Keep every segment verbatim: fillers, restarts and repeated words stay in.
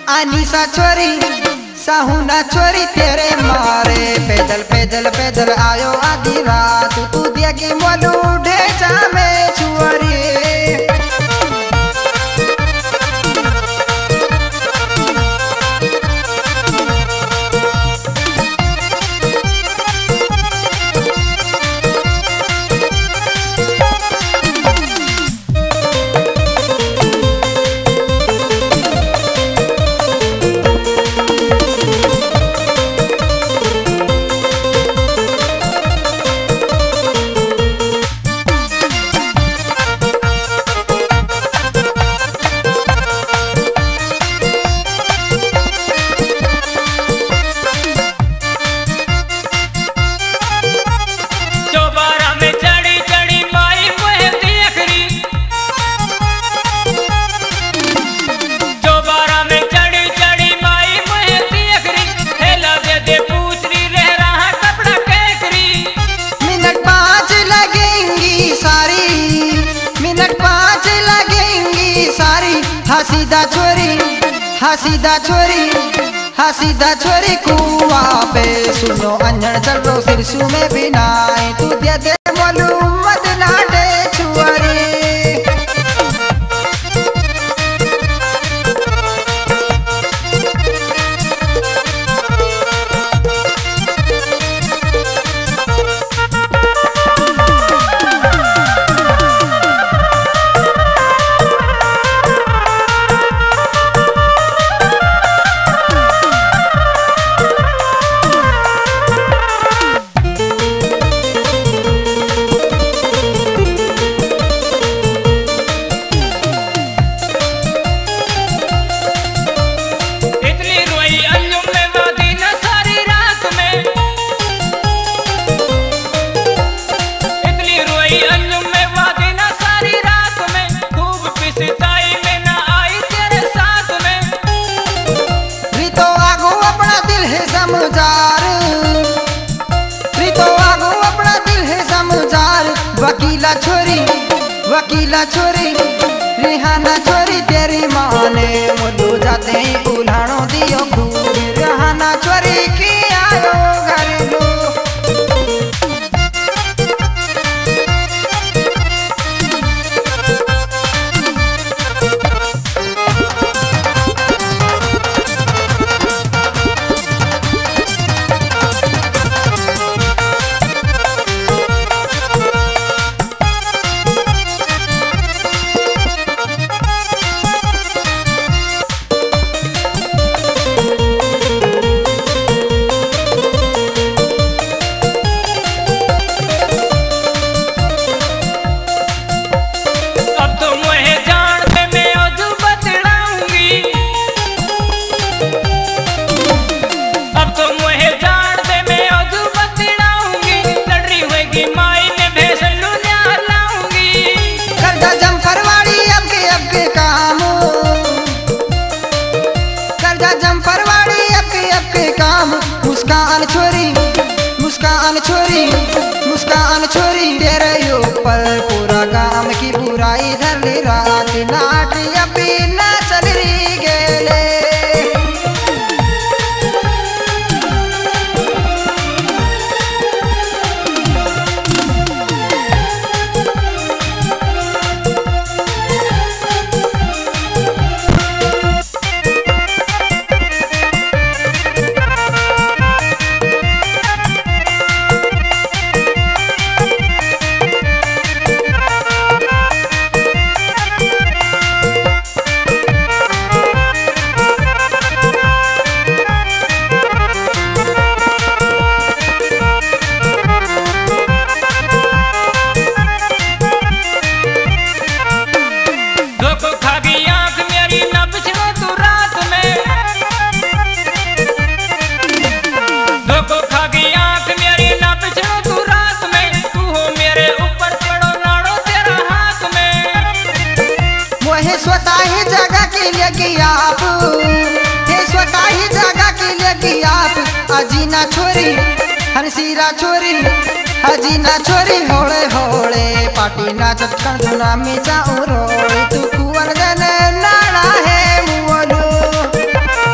अनीसा छोरी साहुना छोरी तेरे मारे पैदल पैदल पैदल आयो आधी रात तू देगी मोलू ढेचा में छुअरी हसीदा छोरी हसीदा छोरी हसीदा छोरी कुआ पे सुनो अंजन चल रो सिरसू में भी नाई तू दे दे मोलू मत ना दे छुअरी वकीला छोरी वकीला छोरी रिहाना छोरी तेरी माँ ने मुल्लू जाते ही उल्हाड़ो दियो खूब रिहाना छोरी की आयो घर लो मुस्कान छोरी मुस्कान छोरी मुस्कान छोरी तेरे ऊपर पूरा गांव की बुराई धर ली रात नाट अभी न चल रही गेले स्वतः ही जगह के लिए कि आप हे स्वतः ही जगह के लिए कि आप अजीना छोरी हंसीरा छोरी अजीना छोरी होड़े होड़े पार्टी ना चटकन धुना में जाऊं रोड़े तू कुंवर गने नाड़ा है मुअलो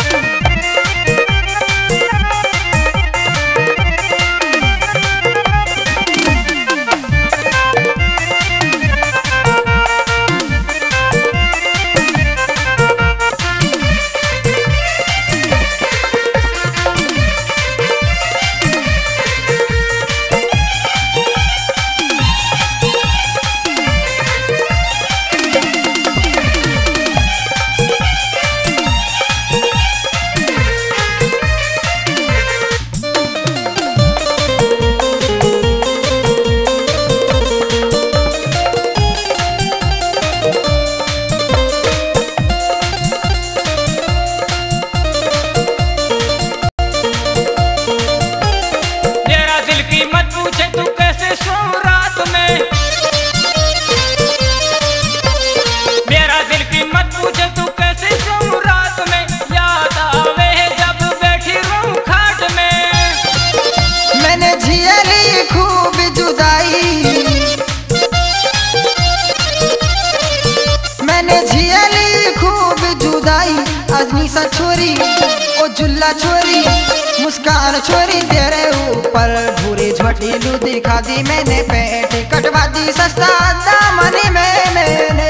हसनी सा छोरी ओ जुल्ला छोरी मुस्कान छोरी तेरे ऊपर भूरी झोटीलू दिखा दी मैंने पेट कटवा दी सस्ता दामन में मैंने।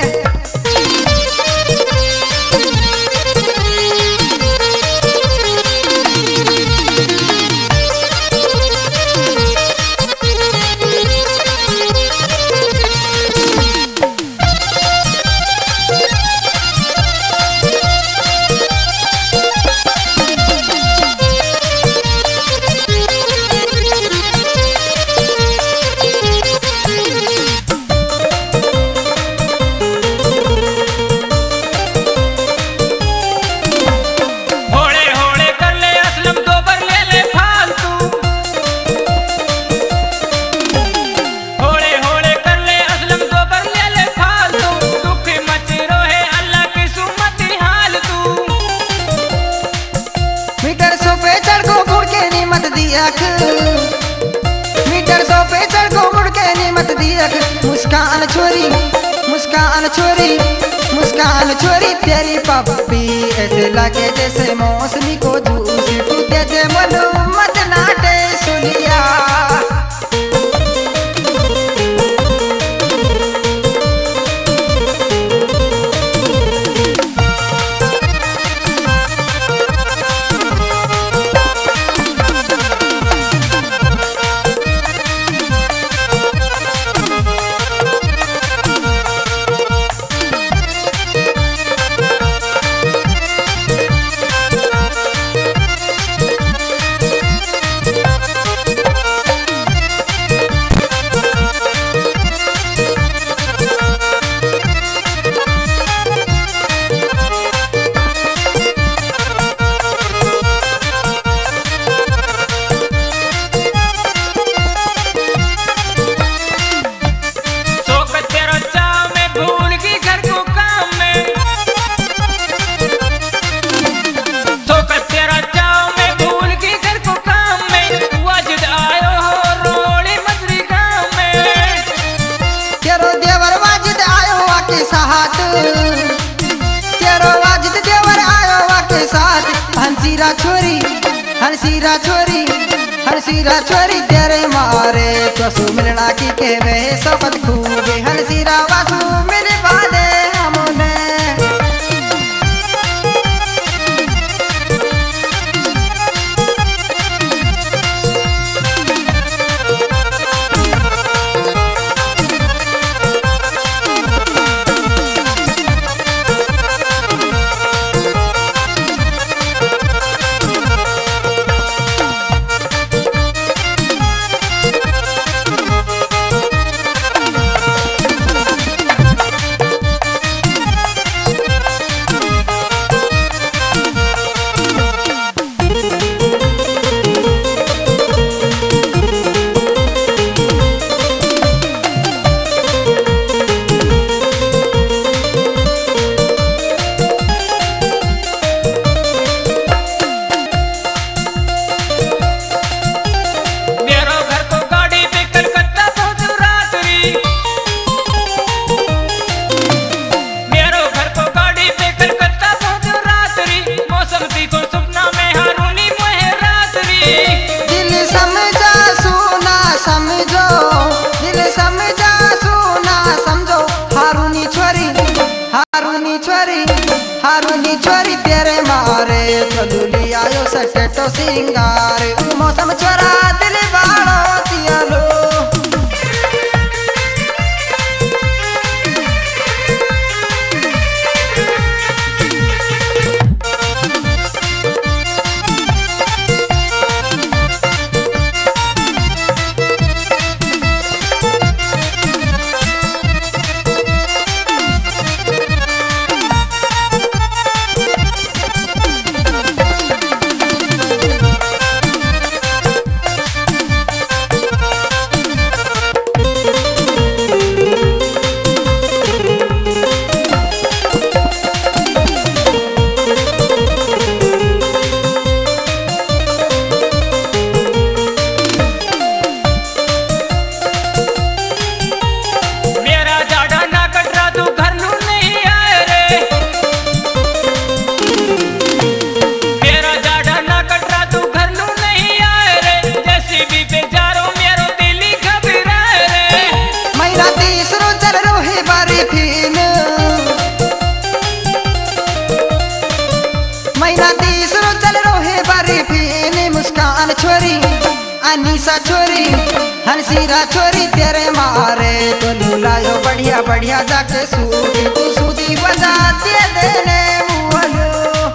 मीटर सौ पे चढ़ को मुड़ के नहीं मत दिया मुस्कान छोरी मुस्कान छोरी मुस्कान छोरी तेरी पप्पी ऐसे लगे जैसे मौसमी को जूस तू दे दे मनु मत नाटे सुनिया। हंसीरा छोरी हंसीरा छोरी हंसीरा छोरी तेरे मारे तो मिलना की के वे सबत खूबे हंसीरा वासु मिल पाले हमने। हारूनी छोरी तेरे मारे चलूली आयो सटे तो सिंगार मौसम छोरा दिल बाड़ो तियालो। बड़ी फीन महीना तीसरो चल रोहे बड़ी फीन मुस्कान छोरी अनीसा छोरी हंसीरा छोरी तेरे मारे तो लुलायो बढ़िया बढ़िया जाके सूदी तू सूदी बजाते देने मुहलो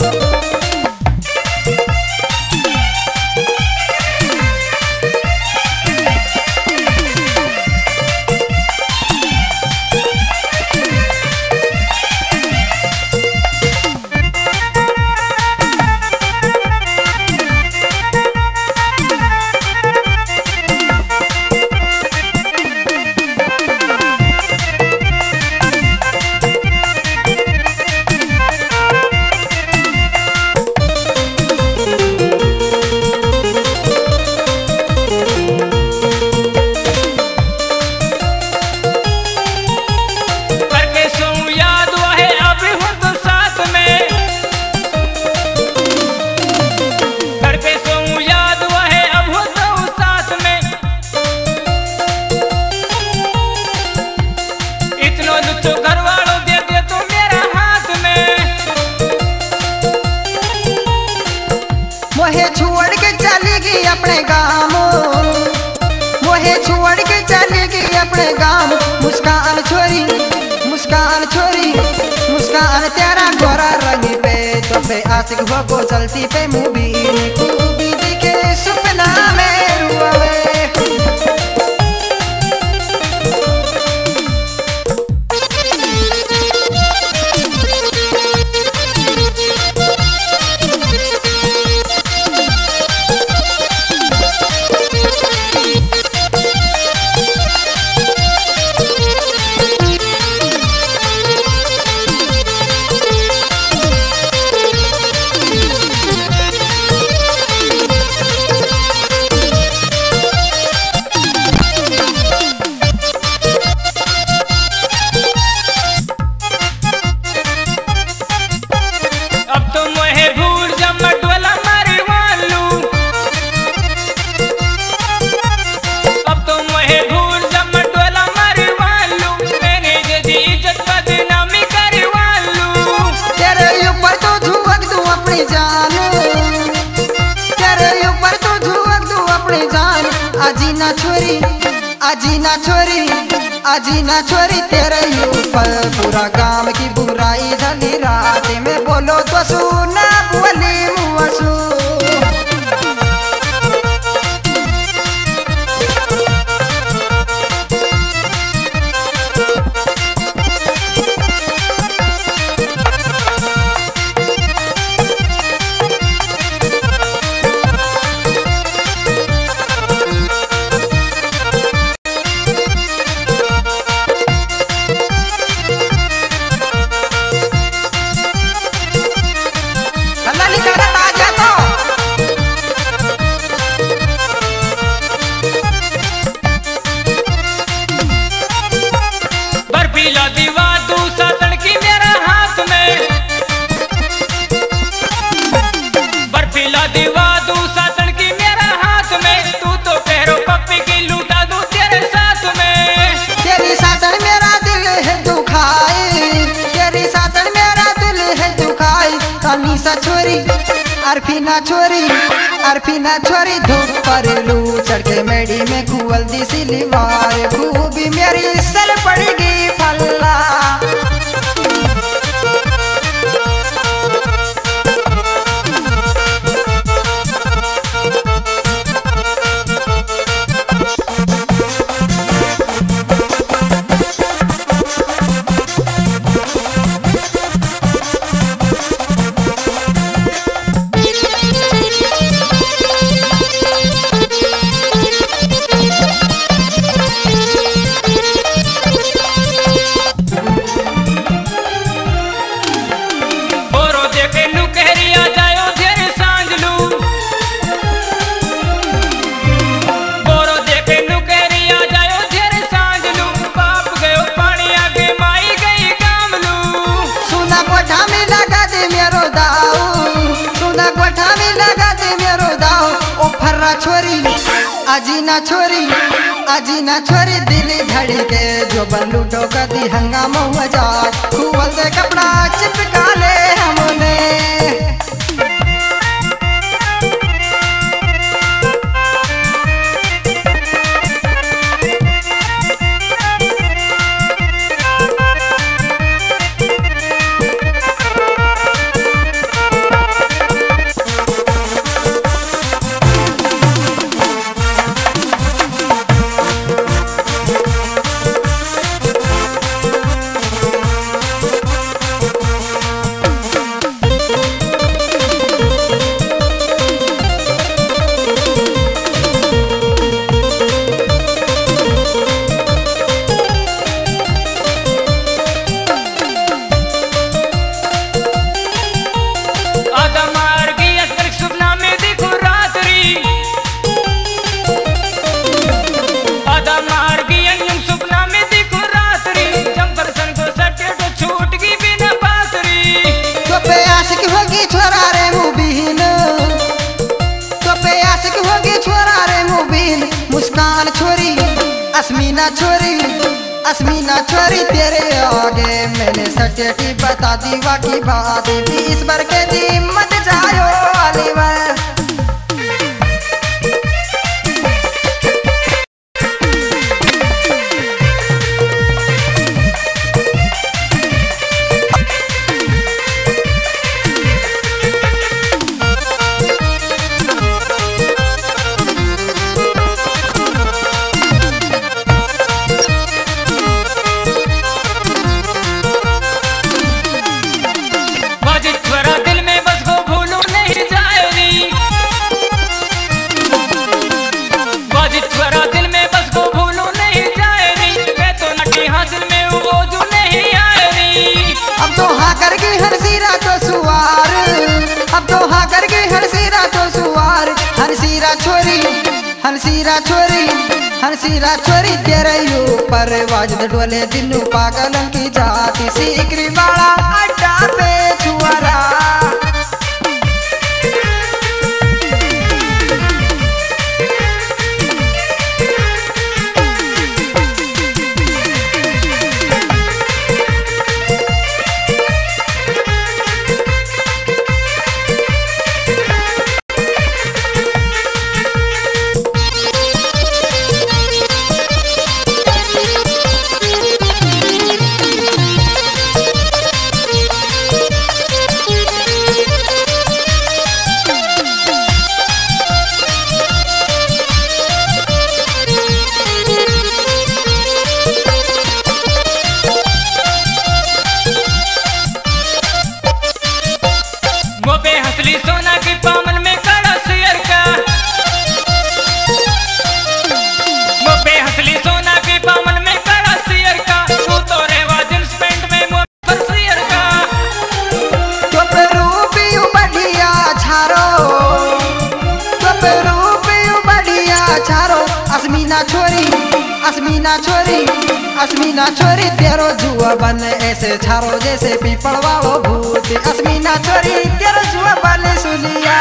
मोहे छोड़ के चली गई अपने गाँव मोहे छोड़ के चली गई अपने गाँव मुस्कान छोरी मुस्कान छोरी मुस्कान तेरा गोरा रंग पे तो पे आशिक हो को चलती पे मूवी खूबी दिखे सपना में रुआवे अजीना छोरी अजीना छोरी अजीना छोरी तेरे ऊपर पूरा गांव की बुराई धनी रात में बोलो तो सुना बोली मुआसू अनीसा छोरी अरफीना छोरी अरफीना छोरी धूप पर लू चढ़ के मेड़ी में खुअल दी सिली मार खूबी मेरी सल पड़ेगी फल्ला छोरी अजीना छोरी अजीना छोरी दिल धड़के जो बन लूटो कदी हंगामा हुआ जाए खुल दे कपड़ा चिपका ले हमने मुस्कान छोरी अस्मीना छोरी अस्मीना छोरी तेरे आगे मैंने सटेटी बता दी वाकी बात बीस बार के दी मत जायो अलीवर हरसीरा तो सुवार अब तो हाँ करके हरसीरा तो सुवार हरसीरा छोरी हरसीरा छोरी हरसीरा छोरी तेरे ऊपर वाजद डोले दिनू पागलन की जाती सीकरी वाला अड्डा पे छुआरा अस्मीना छोरी अस्मीना छोरी अस्मीना छोरी तेरो जुआ बन ऐसे छारो जैसे पीपल वालो भूत अस्मीना छोरी तेरो जुआ बन सुनिया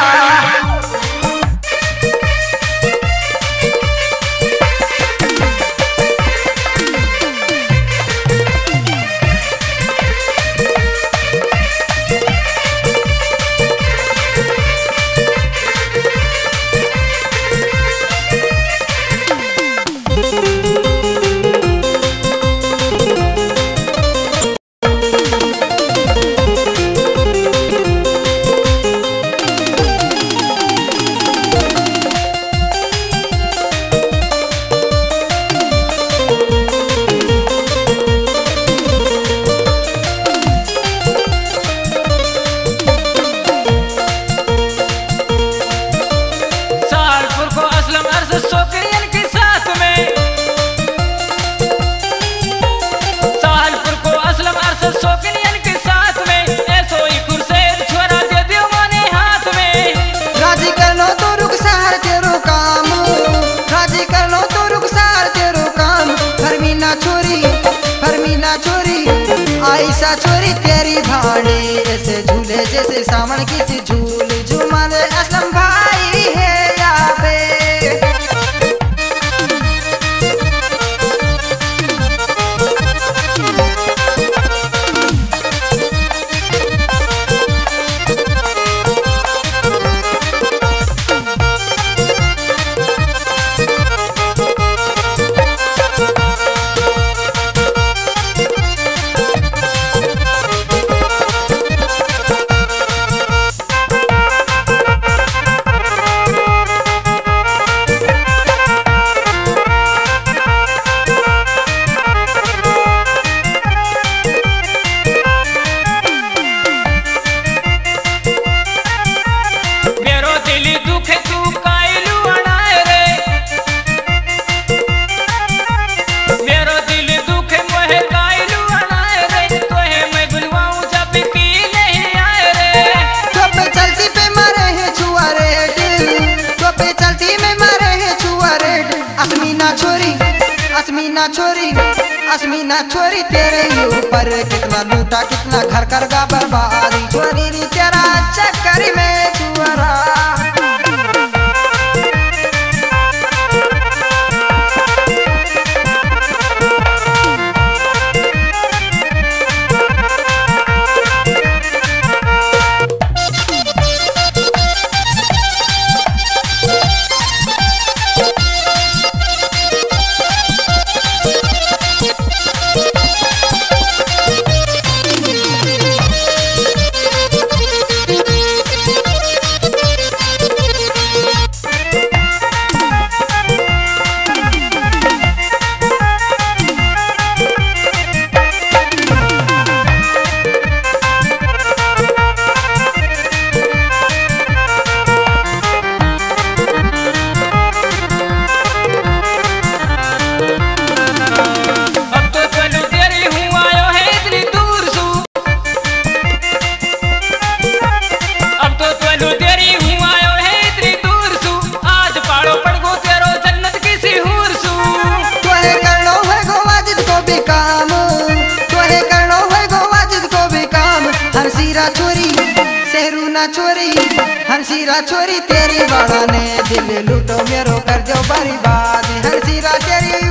ऐसा छोरी तेरी भाड़ी ऐसे झूले जैसे सावन की सी झूल झूमर असलम भाई है यहाँ पे। पश्मीना छोरी तेरे ऊपर कितना लूटा कितना घर कर गा बर्बादी छोरी री तेरा चक्कर में छुअरा छोरी शहरू ना छोरी हंसीरा छोरी तेरी बड़ा ने दिल लूटो मेरो कर दो बर्बाद हंसीरा तेरी